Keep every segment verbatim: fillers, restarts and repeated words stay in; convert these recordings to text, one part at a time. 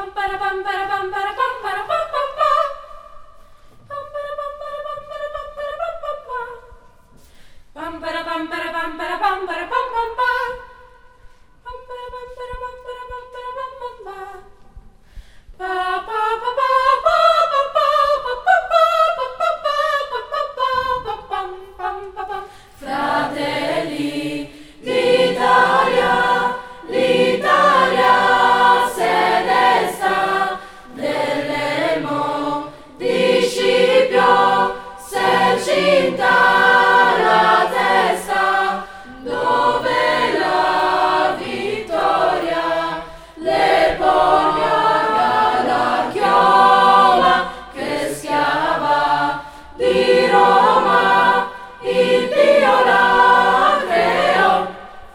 Fratelli d'Italia, l'Italia se ne sta, dell'elmo di Scipio s'è cinta la testa, dove la vittoria le porga la chioma che schiava di Roma il Dio la creò.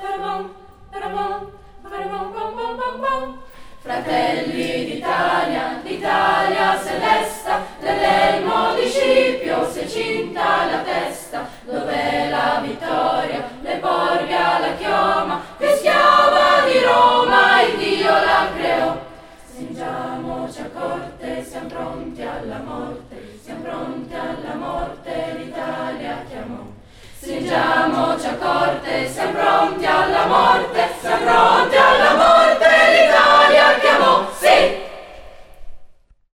Fratelli d'Italia, l'Italia se desta, dell'elmo di Scipio s'è cinta la testa, dove la vittoria le porga la chioma che schiava di Roma il Dio la creò. Stringiamoci a corte, siamo pronti alla morte, siamo pronti alla morte, l'Italia chiamò. Stringiamoci a corte, siamo pronti